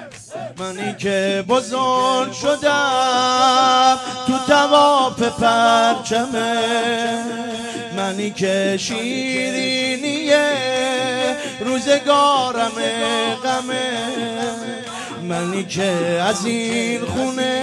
منی که بزرگ شدم تو طواف پرچمه، منی که شیرینی روزگارم غمه، منی که از این خونه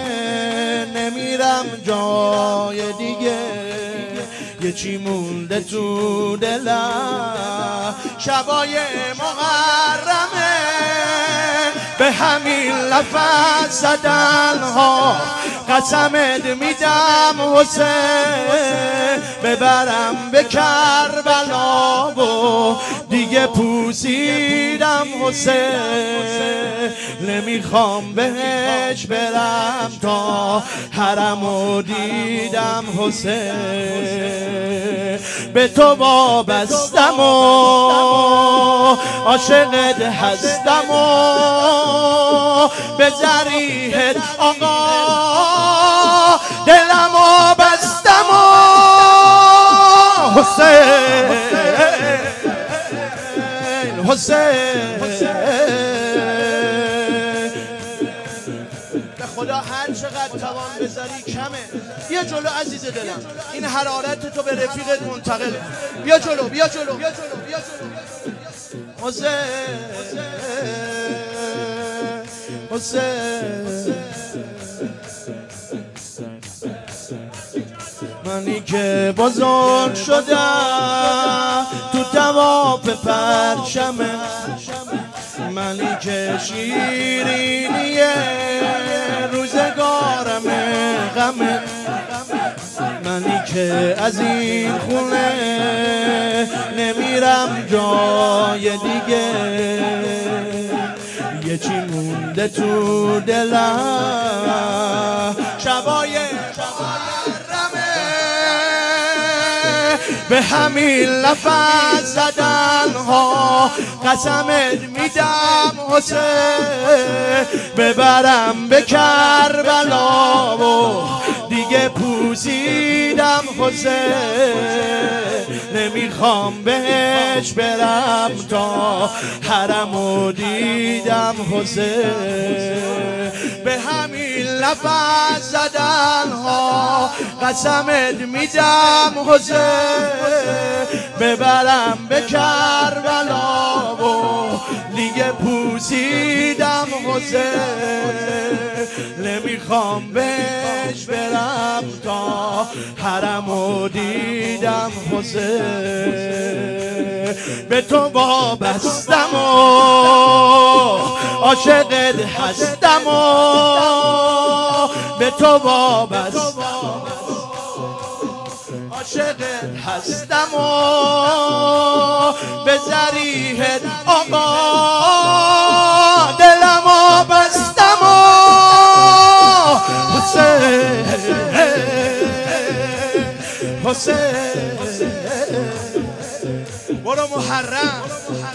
نمیرم جای دیگه، یه چی مونده تو دلم شبای محرمه، به همین لفظ زدن ها قسمت میدم حسین، ببرم به کربلا و دیگه پوسیدم حسین، نمیخوام بهش برم تا حرمو دیدم حسین، به تو وابستم و عاشقت هستم و به ذریحت آقا دلمو بستم و حسین حسین به خدا هر چقدر توان بذاری کمه. بیا جلو عزیز دلم، این حرارت تو به رفیقت منتقل کن. بیا جلو بیا جلو بیا جلو بیا جلو حسین حسین، منی که بزرگ شدم تو طواف پرچمه، منی که شیرینی روزگارم غمه، منی که از این خونه نمیرم جای دیگه، یه چی مونده تو دلم شبای محرمه، به همین لفظ زدن ها قسمت میدم حسین، ببرم به کربلا و دیگه پوسیدم حسین، نمیخوام بهش برم تا حرمو دیدم حسین، به همین لفظ زدن ها قسمت میدم حسین، ببرم به کربلا و دیگه پوسیدم حسین، نمیخوام بهش برم تا حرمو دیدم حسین، به تو وابستم و عاشقت هستم و به تو وابستم عاشقت هستم و به ذریحت آقا دلمو بستم و حسین حسین، برو محرم،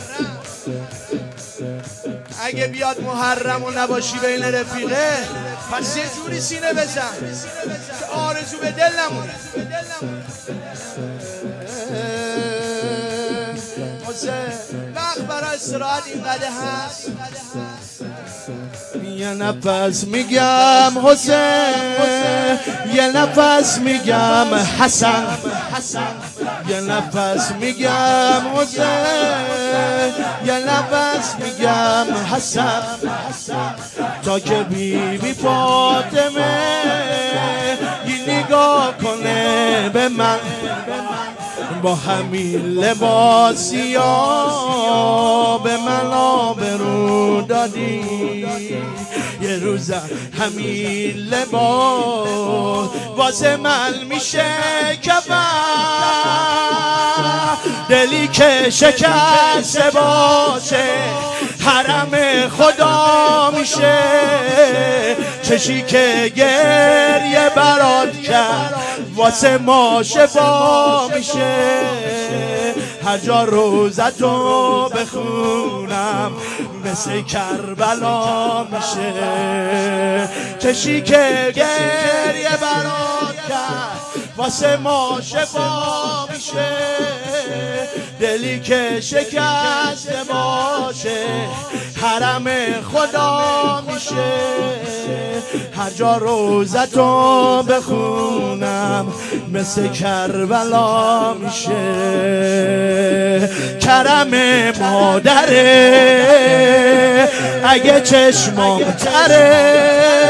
اگه بیاد محرم و نباشی بین رفیقه پس یه جوری سینه بزن که آرزو به دل نمونه. حسین وقت برای استراحت اینقدر هست، یه نفس میگم حسین، یه نفس میگم حسن، یه نفس میگم حسین، یه نفس میگم حسن، تا که بی فاطمه یه نگاه کنه به من، با همین لباسیا به من آبرو دادی، یه روز همین لباس واسه من میشه کفن، دلی که شکسته باشه حرم خدا میشه، چشی که گریه برات کرد واسه ما شفا میشه، هر جا روزتو بخونم مثل کربلا میشه، چشی که گریه برات کرد واسه ما شفا میشه، دلی که شکسته باشه حرم خدا میشه. هر جا روزتو بخونم مثل کربلا میشه. کرم مادره اگه چشمام تره،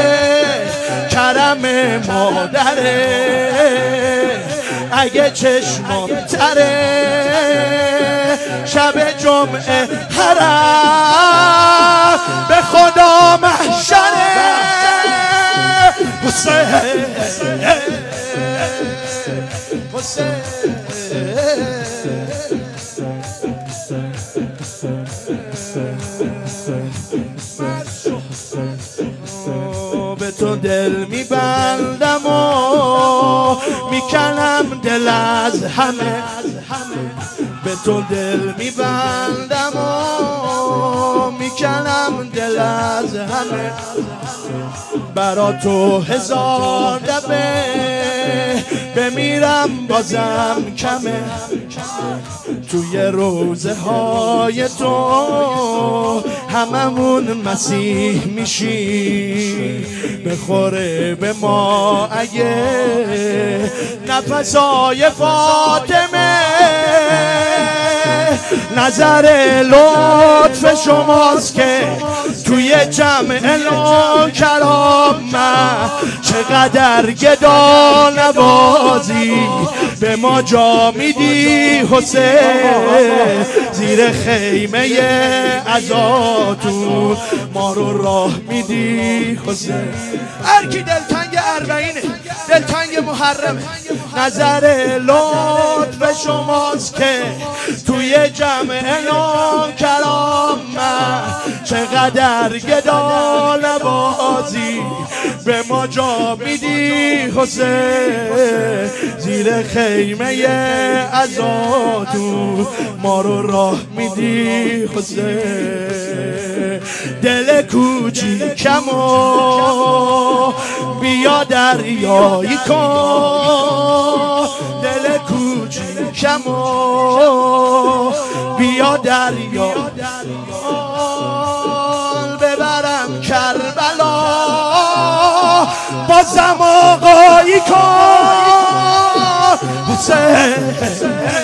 کرم مادره اگه چشمام تره. شب جمعه حرم به خدا محشره. حسین حسین به تو دل میبندم و میکنم دل از همه، به تو دل میبندم و میکنم دل از همه. برا تو هزار دفعه بمیرم بازم کمه. توی روزه های تو هممون مسیح میشی، بخوره به ما اگه نفسای فاطمه. نظر لطف شماست که توی جمع کرام من چقدر گدا نوازی به ما جا میدی حسین. زیر خیمه عزاتون ما رو راه میدی حسین. هر کی دلتنگ اربعینه، دلتنگ محرمه، نظر لطف شماست که توی جمع کرام من چقدر گدا نوازی به ما جا میدی حسین. زیر خیمه عزاتون ما رو راه میدی حسین. دل کوچیکمو بیا دریایی کن، دل کوچیکمو بیا دریا ببرم کربلا بازم آقایی کن حسین.